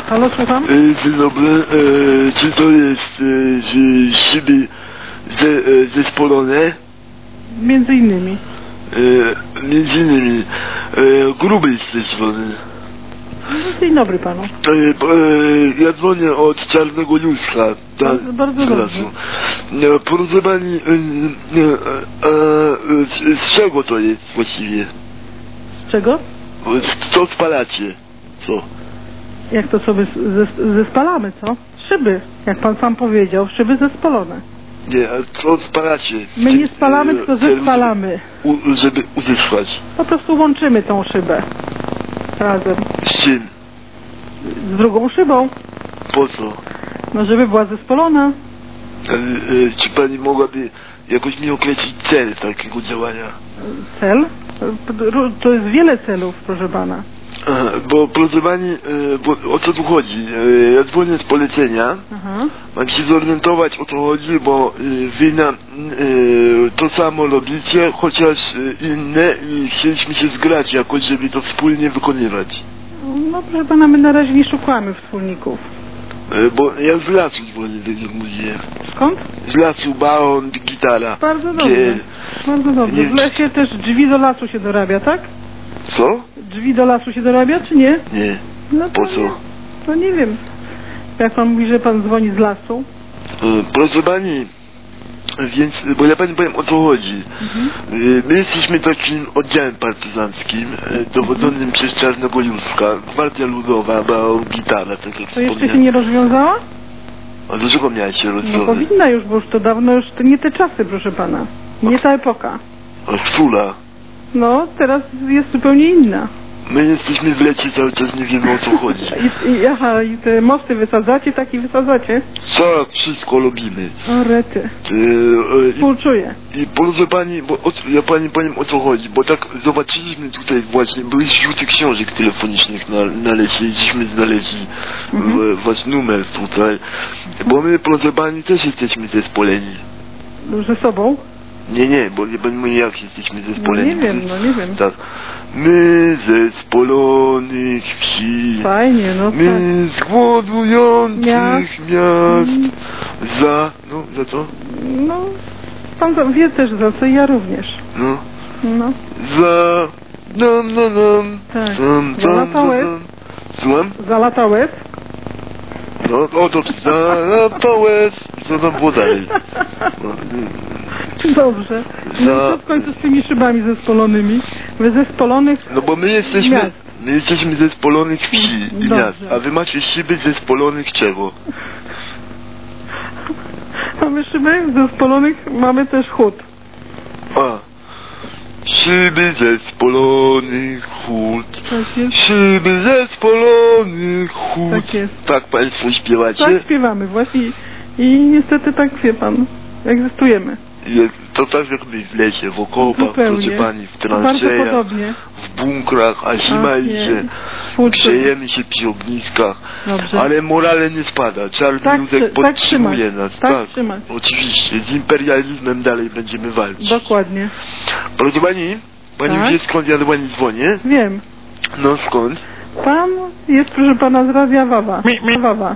Halo, słucham? Dzień dobry. Czy to jest szyby zespolone? Między innymi. Między innymi. Gruby z tej strony. Dzień dobry panu. Ja dzwonię od Czarnego Ludzka. Bardzo dobrze. Proszę pani, z czego to jest właściwie? Z czego? Co spalacie? Co? Jak to sobie zespalamy, co? Szyby, jak pan sam powiedział, szyby zespolone. Nie, a co spalacie? My nie spalamy, tylko zespalamy. Żeby uzyskać. Po prostu łączymy tą szybę. Razem. Z czym? Z drugą szybą. Po co? No, żeby była zespolona. Czy pani mogłaby jakoś mi określić cel takiego działania? Cel? To jest wiele celów, proszę pana. Bo proszę pani, bo o co tu chodzi? Ja dzwonię z polecenia. Aha. Mam się zorientować, o co chodzi, bo wy nam to samo robicie, chociaż inne, i chcieliśmy się zgrać jakoś, żeby to wspólnie wykonywać. No proszę pana, my na razie nie szukamy wspólników. Bo ja z lasu dzwonię, tak jak mówiłem. Skąd? Z lasu, baron, gitara. Bardzo dobrze. Bardzo dobrze. W lesie też drzwi do lasu się dorabia, tak? Co? Drzwi do lasu się dorabia, czy nie? Nie. No Po co? Nie. No nie wiem. Jak pan mówi, że pan dzwoni z lasu? Proszę pani, więc, bo ja pani powiem, o co chodzi. My jesteśmy takim oddziałem partyzanckim dowodzonym przez Czarnego Ludzka. Gwardia Ludowa, baron, gitara, tak jak To jeszcze się nie rozwiązała? A dlaczego miała się rozwiązać? No powinna już, bo już to dawno, już to nie te czasy, proszę pana. Nie ta epoka. A która? No, teraz jest zupełnie inna. My jesteśmy w lecie, cały czas nie wiemy, o co chodzi. Aha, i te mosty wysadzacie, taki wysadzacie? Co? Wszystko robimy. O rety. Współczuję. I proszę pani, bo ja pani powiem, o co chodzi, bo tak zobaczyliśmy tutaj właśnie, były rzuty książek telefonicznych na lesie i żeśmy znaleźli wasz numer tutaj, bo my, proszę pani, też jesteśmy zespoleni. Ze sobą? Nie, bo nie będę mówił, jak jesteśmy zespoleni. No nie wiem. Tak. My ze spolonych wsi. Fajnie, no my tak. z głodujących miast. Za co? No, pan wie też za co, ja również. No. Za... Tak. Za lata łez. Słucham? Za lata łez. No, to za lata łez. Co tam było dalej? Dobrze. No i co w końcu z tymi szybami zespolonymi? Wy zespolonych no bo my jesteśmy... miast. My jesteśmy zespolonych wsi i miast, a wy macie szyby zespolonych czego? Mamy szyby zespolonych, mamy też chód. Szyby zespolonych hut. Tak jest. Szyby zespolonych hut. Tak jest. Tak państwo śpiewacie? Tak śpiewamy właśnie i niestety tak wie pan, egzystujemy. To tak jak my w lesie, w okopach, proszę pani, w bardzo transzejach, podobnie. w bunkrach, a zima idzie, grzejemy się przy ogniskach, dobrze. ale morale nie spada. Czarny Ludek podtrzymuje nas. Tak, oczywiście, z imperializmem dalej będziemy walczyć. Dokładnie. Proszę pani wie, skąd ja do pani dzwonię? Wiem. No skąd? Pan jest, proszę pana, z Radia Wawa. Wawa.